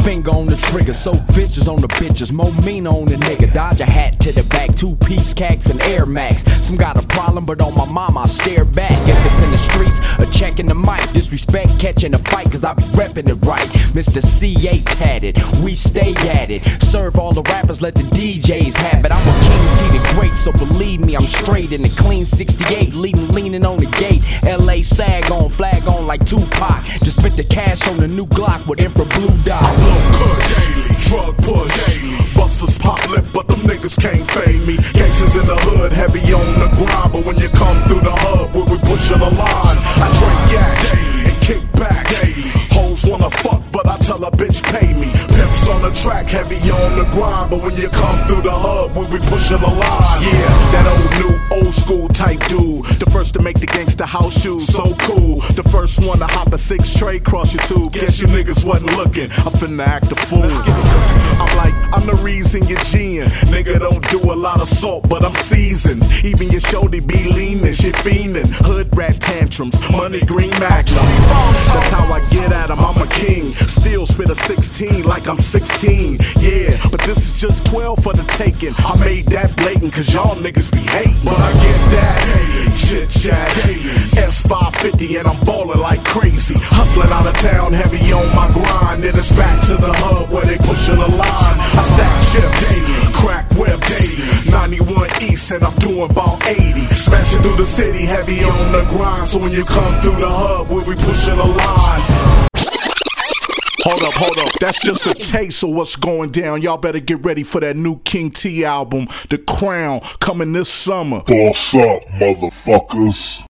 finger on the trigger, so vicious on the bitches, more mean on the nigga. Dodge a hat to the back, 2-piece cacks and Air Max. Some got a problem, but on my mama I stare back. If it's in the streets, a check in the mic, disrespect catching a fight, cause I be reppin' it right. Mr. CA tatted, we stay at it. Serve all the rappers, let the DJs have it. I'm a King T the Great, so believe me, I'm straight in the clean 68, leaning on the gate. LA sag on, flag on like Tupac. Just spit the cash on the new Glock with infra blue dot. I blow kush daily, drug push daily. Busters pop lip, but them niggas can't fade me. Gangsters in the hood, heavy on the grind, but when you come through the hub, where we pushing the line, I drink yak daily and kick back daily. Hoes wanna fuck, but I tell a bitch pay me. Pimps on the track, heavy on the grind, but when you come through the hub, where we pushing the line, yeah, that old school type dude, the first to make the gangsta house shoes, so cool. The first one to hop a 6 tray cross your tube. Guess you niggas wasn't looking. I'm finna act a fool. I'm like, I'm the reason you're G'ing. Nigga don't do a lot of salt, but I'm seasoned. Even your shorty be leanin', she fiendin'. Hood rat tantrums, money green magnum. That's how I get at 'em, I'm a king. Still spit a 16 like I'm 16. Yeah, but this is just 12 for the taking. I made that blatant cause y'all niggas be hating. But I get that chit chat, S550 and I'm ballin' like crazy. Hustlin' out of town, heavy on my grind. Then it's back to the hub where they pushin' the line. I stack chips, crack whip, 91 East and I'm doing about 80. Smashing through the city, heavy on the grind. So when you come through the hub where we pushin' the line. Hold up, that's just a taste of what's going down. Y'all better get ready for that new King T album, The Crown, coming this summer. Boss up, motherfuckers.